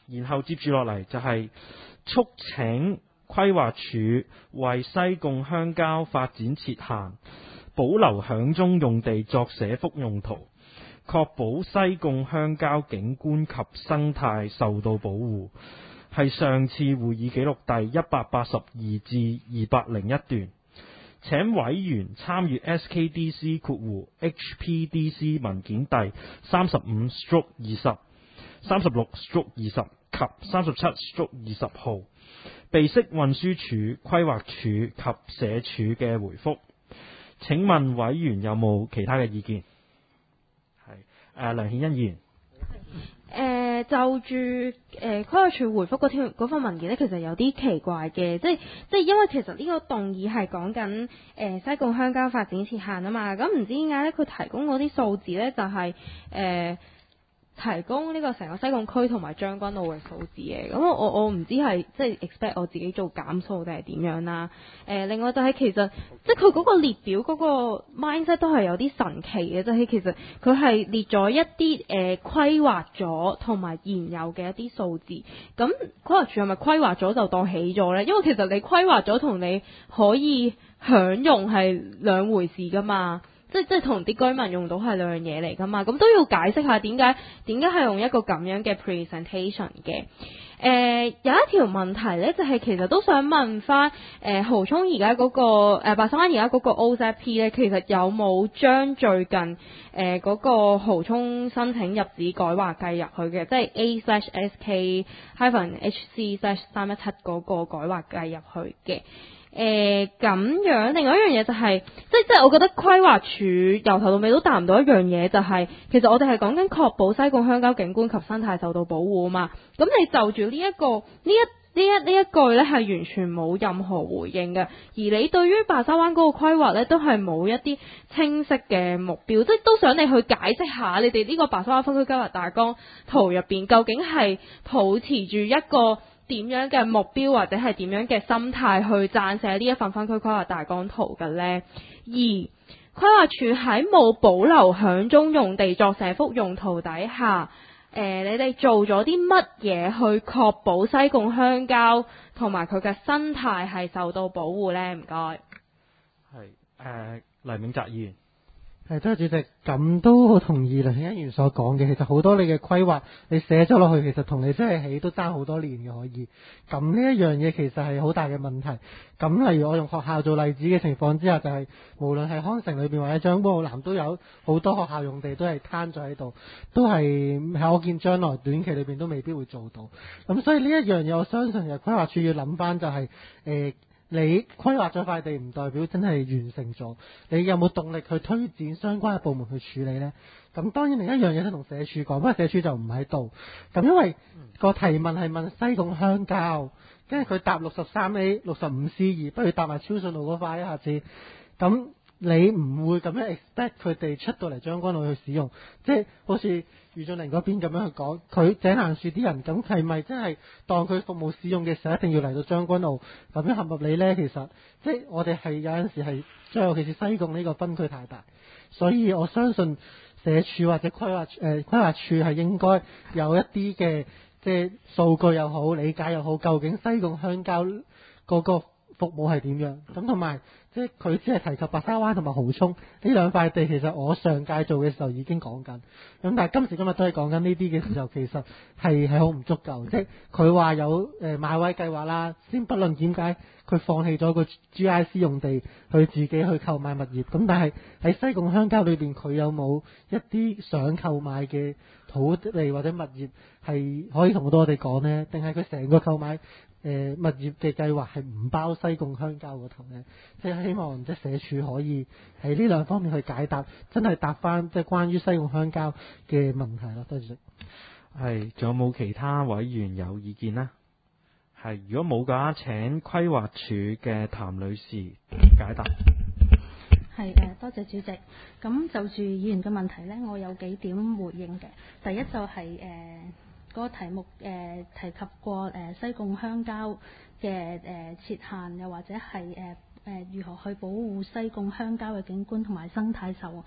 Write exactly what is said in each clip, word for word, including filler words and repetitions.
然後接住落嚟就係促請規劃署為西貢鄉郊發展設限，保留響中用地作社福用途，確保西貢鄉郊景觀及生態受到保護，係上次會議記錄第一百八十二至二百零一段。請委員參閱 S K D C 括弧 H P D C 文件第三十五 二十、三十六 二十及三十七 二十號，備悉運輸署、規劃署及社署嘅回覆。請問委員有冇其他嘅意見？係誒，梁顯恩議員。 誒、呃、就住誒規劃署回覆嗰條嗰份文件咧，其實有啲奇怪嘅，即係即係因為其實呢個動議係講緊誒西貢鄉郊發展設限啊嘛，咁唔知點解咧佢提供嗰啲數字咧就係、是、誒。呃提供呢個成個西貢區同埋將軍澳嘅數字嘅，咁我我我唔知係即係 expect 我自己做減數定係點樣啦。誒、呃，另外就係其實即係佢嗰個列表嗰個 mindset 都係有啲神奇嘅，就係、是、其實佢係列咗一啲誒、呃、規劃咗同埋現有嘅一啲數字。咁規劃署係咪規劃咗就當起咗呢？因為其實你規劃咗同你可以享用係兩回事噶嘛。即係即係同啲居民用到係兩樣嘢嚟㗎嘛，咁都要解釋下點解點解係用一個咁樣嘅 presentation 嘅。誒、呃、有一條問題咧，就係、是、其實都想問翻誒蠔涌而家嗰個誒、呃、白沙灣而家嗰個 O Z P 咧，其實有冇將最近誒嗰、呃那個蠔涌申請入址改劃計入去嘅，即係 A slash S K hyphen H C slash 三一七嗰個改劃計入去嘅。誒咁樣，另外一樣嘢就係、是，即即係我覺得規劃署由頭到尾都答唔到一樣嘢，就係、是、其實我哋係講緊確保西貢鄉郊景觀及生態受到保護啊嘛。咁你就住呢一個呢一呢一呢一句咧，係完全冇任何回應嘅。而你對於白沙灣嗰個規劃咧，都係冇一啲清晰嘅目標，即係都想你去解釋下，你哋呢個白沙灣分區計劃大綱圖入邊究竟係抱持住一個點樣嘅目標或者係點樣嘅心態去撰寫呢一份分區規劃大綱圖嘅呢？而規劃署喺冇保留響中用地作社福用途底下，誒、呃，你哋做咗啲乜嘢去確保西貢鄉郊同埋佢嘅生態係受到保護呢？唔該。係誒，黎銘澤議員。 係，多謝主席。咁都好同意梁顯恩議員所講嘅，其實好多你嘅規劃，你寫咗落去，其實同你真係起都爭好多年嘅可以。咁呢一樣嘢其實係好大嘅問題。咁例如我用學校做例子嘅情況之下，就係、是、無論係康城裏邊或者將軍澳南都有好多學校用地都係攤咗喺度，都係喺我見將來短期裏邊都未必會做到。咁所以呢一樣嘢，我相信嘅規劃署要諗翻就係、是、誒。呃你規劃咗塊地唔代表真係完成咗，你有冇動力去推薦相關嘅部門去處理呢？咁當然另一樣嘢都同社署講，不過社署就唔喺度。咁因為個提問係問西貢鄉郊，跟住佢答六十三 A、六十五 C 二，不如答埋超順路嗰塊一下先。咁你唔會咁樣 expect 佢哋出到嚟將軍澳去使用，即係好似余俊麟嗰邊咁樣去講，佢井欄樹啲人咁係咪真係當佢服務使用嘅時候一定要嚟到將軍澳咁樣合唔合理呢？其實即係我哋係有陣時係，即係尤其是西貢呢個分區太大，所以我相信社署或者規劃誒、呃、規劃署係應該有一啲嘅即係數據又好、理解又好，究竟西貢鄉郊嗰個服務係點樣？咁同埋即係佢只係提及白沙灣同埋蠔涌呢兩塊地，其實我上屆做嘅時候已經講緊。咁但係今時今日都係講緊呢啲嘅時候，其實係係好唔足夠。即係佢話有誒買位計劃啦，先不論點解佢放棄咗個 G I C 用地去自己去購買物業。咁但係喺西貢鄉郊裏邊，佢有冇一啲想購買嘅土地或者物業係可以同到我哋講呢？定係佢成個購買？誒、呃、物業嘅計劃係唔包西貢鄉郊嗰頭呢？即係希望即係社署可以喺呢兩方面去解答，真係答翻即係關於西貢鄉郊嘅問題咯。多謝。 係，仲有冇其他委員有意見呢？係，如果冇嘅話，請規劃署嘅譚女士解答。 係誒，多謝主席。咁就住議員嘅問題呢，我有幾點回應嘅。第一就係、是、誒。呃嗰個題目誒、呃、提及過誒、呃、西貢鄉郊嘅誒、呃、設限，又或者係誒誒如何去保護西貢鄉郊嘅景觀同埋生態受誒、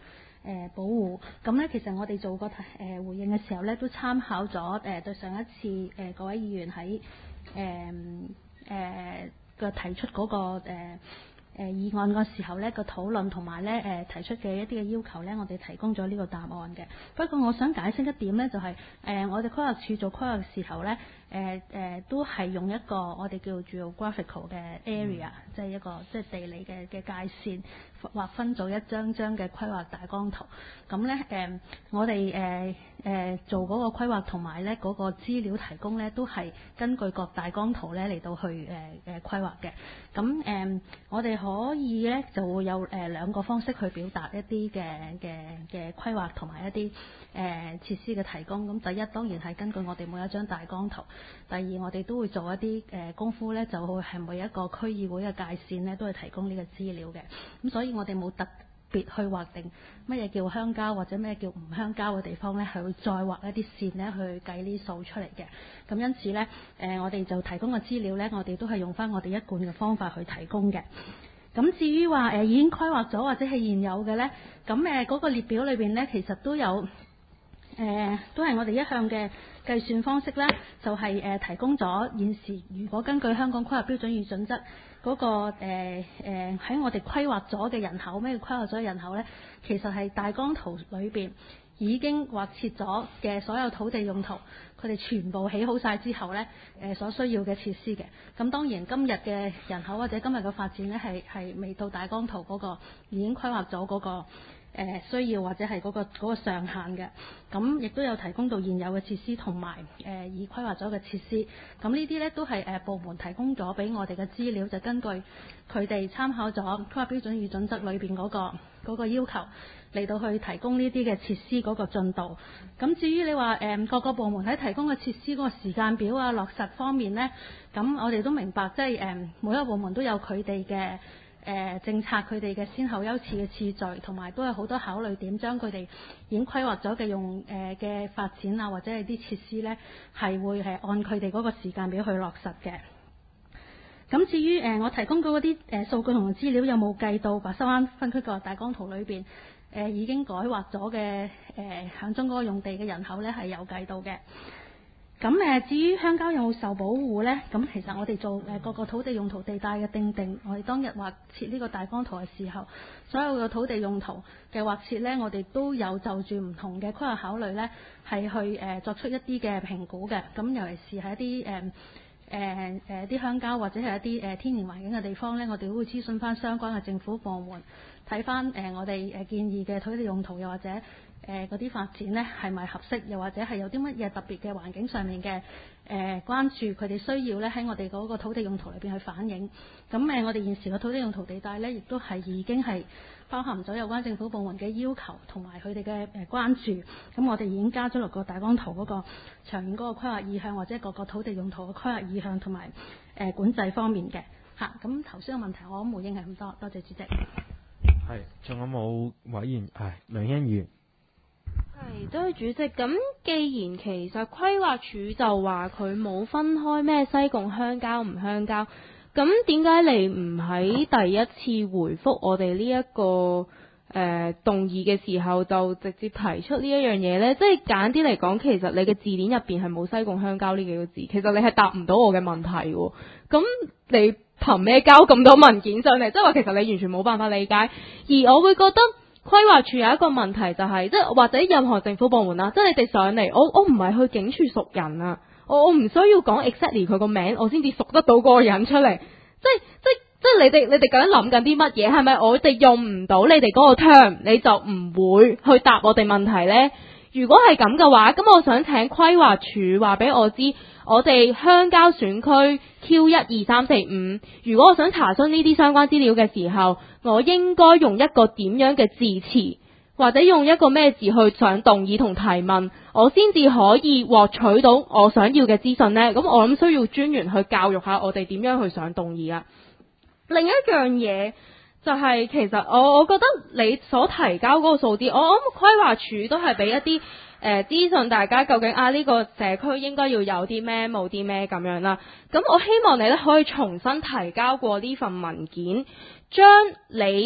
呃、保護。咁咧其實我哋做個誒、呃、回應嘅時候咧，都參考咗誒、呃、對上一次誒各、呃、位議員喺誒誒嘅提出嗰、那個誒。呃誒、呃、議案嗰時候咧個討論同埋咧誒提出嘅一啲嘅要求咧，我哋提供咗呢個答案嘅。不過我想解釋一點咧，就係、是、誒、呃、我哋規劃署做規劃嘅時候咧，誒、呃、誒、呃、都係用一個我哋叫做 graphical 嘅 area，即係、嗯、一個即係、就是、地理嘅嘅界線劃分咗一張張嘅規劃大綱圖。咁咧誒我哋誒誒做嗰個規劃同埋咧嗰個資料提供咧，都係根據各大綱圖咧嚟到去誒誒、呃、規劃嘅。咁誒、呃、我哋可以咧就會有誒、呃、兩個方式去表達一啲嘅嘅嘅規劃同埋一啲誒、呃、設施嘅提供。咁第一當然係根據我哋每一張大綱圖，第二我哋都會做一啲誒、呃、功夫咧，就會係每一個區議會嘅界線咧，都係提供呢個資料嘅。咁所以我哋冇特別去劃定乜嘢叫鄉郊或者咩叫唔鄉郊嘅地方咧，係會再畫一啲線咧去計呢數出嚟嘅。咁因此咧，誒、呃、我哋就提供嘅資料咧，我哋都係用翻我哋一貫嘅方法去提供嘅。咁至於話誒已經規劃咗或者係現有嘅咧，咁誒嗰個列表裏邊咧，其實都有誒、呃、都係我哋一向嘅計算方式啦，就係、是、誒、呃、提供咗現時如果根據香港規劃標準與準則嗰、那個誒誒喺我哋規劃咗嘅人口，咩叫規劃咗嘅人口咧？其實係大綱圖裏邊已經劃設咗嘅所有土地用途，佢哋全部起好晒之後呢，誒、呃、所需要嘅設施嘅。咁當然今日嘅人口或者今日嘅發展呢，係係未到大綱圖嗰個已經規劃咗嗰個、呃、需要或者係嗰、嗰個嗰個上限嘅。咁亦都有提供到現有嘅設施同埋誒已規劃咗嘅設施。咁呢啲呢，都係誒、呃、部門提供咗俾我哋嘅資料，就根據佢哋參考咗規劃標準與準則裏邊嗰個嗰個要求，嚟到去提供呢啲嘅設施嗰個進度。咁至於你話誒、呃、各個部門喺提供嘅設施嗰個時間表啊、落實方面呢，咁我哋都明白，即係誒每一個部門都有佢哋嘅誒政策，佢哋嘅先後優次嘅次序，同埋都有好多考慮點，將佢哋已經規劃咗嘅用誒嘅、呃、發展啊，或者係啲設施呢，係會係按佢哋嗰個時間表去落實嘅。咁至於誒、呃、我提供嗰啲誒數據同資料有冇計到白沙灣分區個大綱圖裏邊？誒、呃、已經改劃咗嘅誒響中嗰個用地嘅人口咧係有計到嘅。咁誒、呃、至於鄉郊有冇受保護咧？咁其實我哋做誒、呃、各個土地用途地帶嘅定定，我哋當日劃設呢個大綱圖嘅時候，所有嘅土地用途嘅劃設咧，我哋都有就住唔同嘅規劃考慮咧，係去誒、呃、作出一啲嘅評估嘅。咁尤其是係一啲誒誒誒啲鄉郊或者係一啲誒、呃、天然環境嘅地方咧，我哋都會諮詢翻相關嘅政府部門。睇翻誒我哋誒建議嘅土地用途，又或者誒嗰啲發展呢係咪合適，又或者係有啲乜嘢特別嘅環境上面嘅誒、呃、關注，佢哋需要咧喺我哋嗰個土地用途裏邊去反映。咁誒、呃、我哋現時嘅土地用途地帶呢，亦都係已經係包含咗有關政府部門嘅要求同埋佢哋嘅誒關注。咁我哋已經加咗落個大綱圖嗰個長遠嗰個規劃意向，或者各個土地用途嘅規劃意向同埋誒管制方面嘅嚇。咁頭先嘅問題我諗回應係咁多，多謝主席。 係，仲有冇委員？係梁欣議員。 係，多謝主席。咁既然其實規劃署就話佢冇分開咩西貢鄉郊唔鄉郊，咁點解你唔喺第一次回覆我哋呢一個誒、呃、動議嘅時候就直接提出呢一樣嘢呢？即係簡單啲嚟講，其實你嘅字典入邊係冇西貢鄉郊呢幾個字，其實你係答唔到我嘅問題喎。咁你憑咩交咁多文件上嚟？即係話其實你完全冇辦法理解。而我會覺得規劃署有一個問題就係、是，即係或者任何政府部門啦，即係你哋上嚟，我我唔係去警署熟人啊，我我唔需要講 exactly 佢個名，我先至熟得到嗰個人出嚟。即係即係即係你哋你哋究竟諗緊啲乜嘢？係咪我哋用唔到你哋嗰個 term，你就唔會去答我哋問題呢？如果係咁嘅話，咁我想請規劃署話俾我知，我哋鄉郊選區 Q 一二三四五，如果我想查詢呢啲相關資料嘅時候，我應該用一個點樣嘅字詞，或者用一個咩字去上動議同提問，我先至可以獲取到我想要嘅資訊呢？咁我諗需要專員去教育下我哋點樣去上動議啊。另一樣嘢就係、是、其實我我覺得你所提交嗰個數字，我諗規劃署都係俾一啲誒資訊大家究竟啊呢、這個社區應該要有啲咩冇啲咩咁樣啦。咁我希望你咧可以重新提交過呢份文件，將你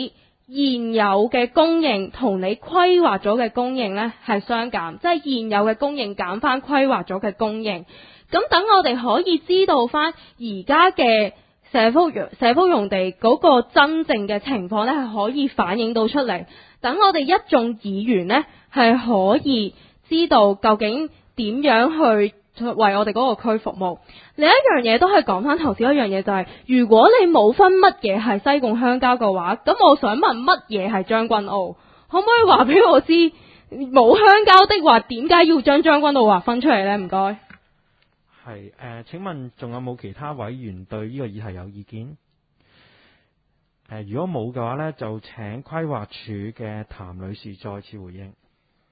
現有嘅供應同你規劃咗嘅供應呢係相減，即係現有嘅供應減翻規劃咗嘅供應。咁等我哋可以知道翻而家嘅社福社福用地嗰個真正嘅情況呢，係可以反映到出嚟。等我哋一眾議員呢，係可以知道究竟點樣去為我哋嗰個區服務。另一樣嘢都係講翻頭先一樣嘢，就係如果你冇分乜嘢係西貢鄉郊嘅話，咁我想問乜嘢係將軍澳？可唔可以話俾我知冇鄉郊的話，點解要將將軍澳劃分出嚟呢？唔該。 係誒、呃，請問仲有冇其他委員對呢個議題有意見？誒、呃，如果冇嘅話呢，就請規劃署嘅譚女士再次回應。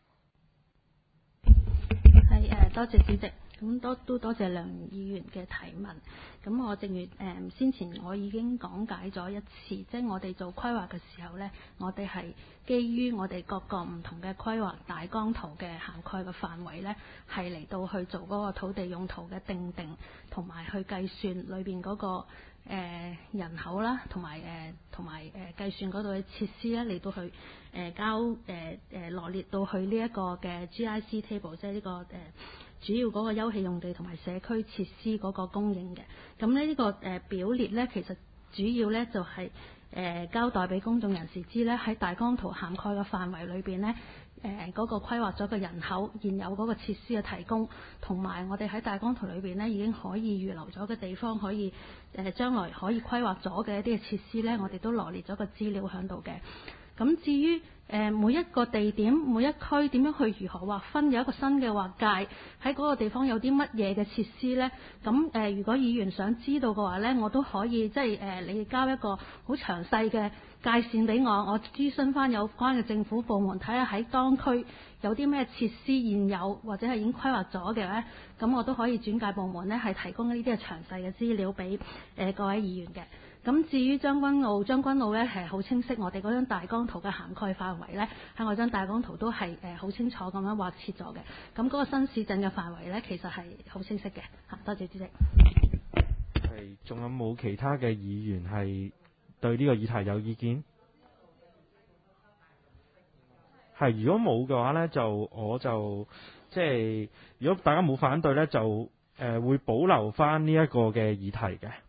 係誒、呃，多謝主席。咁多都多謝梁議員嘅提問。咁我正如誒、呃、先前我已經講解咗一次，即係我哋做規劃嘅時候呢，我哋係基於我哋各個唔同嘅規劃大綱圖嘅涵蓋嘅範圍呢，係嚟到去做嗰個土地用途嘅定定，同埋去計算裏邊嗰、嗰個誒、呃、人口啦，同埋誒同埋誒計算嗰度嘅設施咧，嚟到去誒、呃、交誒誒羅列到去呢一個嘅 G I C table， 即係呢、呢個誒。呃主要嗰個休憩用地同埋社區設施嗰個供應嘅，咁咧呢個誒表列呢，其實主要呢就係誒交代俾公眾人士知呢，喺大綱圖涵蓋嘅範圍裏邊呢，誒嗰個規劃咗嘅人口、現有嗰個設施嘅提供，同埋我哋喺大綱圖裏邊呢已經可以預留咗嘅地方，可以誒將來可以規劃咗嘅一啲嘅設施呢，我哋都羅列咗個資料喺度嘅。咁至於誒每一個地點、每一區點樣去如何劃分，有一個新嘅劃界喺嗰個地方有啲乜嘢嘅設施呢？咁誒、呃，如果議員想知道嘅話呢，我都可以即係誒、呃，你交一個好詳細嘅界線俾我，我諮詢翻有關嘅政府部門，睇下喺當區有啲咩設施現有或者係已經規劃咗嘅呢。咁我都可以轉介部門呢，係提供呢啲嘅詳細嘅資料俾誒、呃、各位議員嘅。咁至於將軍澳，將軍澳咧係好清晰，我哋嗰張大綱圖嘅涵蓋範圍咧，喺我張大綱圖都係誒好清楚咁樣劃設咗嘅。咁嗰個新市鎮嘅範圍咧，其實係好清晰嘅。嚇，多謝主席。 係，仲有冇其他嘅議員係對呢個議題有意見？係，如果冇嘅話呢，就我就即係如果大家冇反對呢，就誒、呃、會保留翻呢一個嘅議題嘅。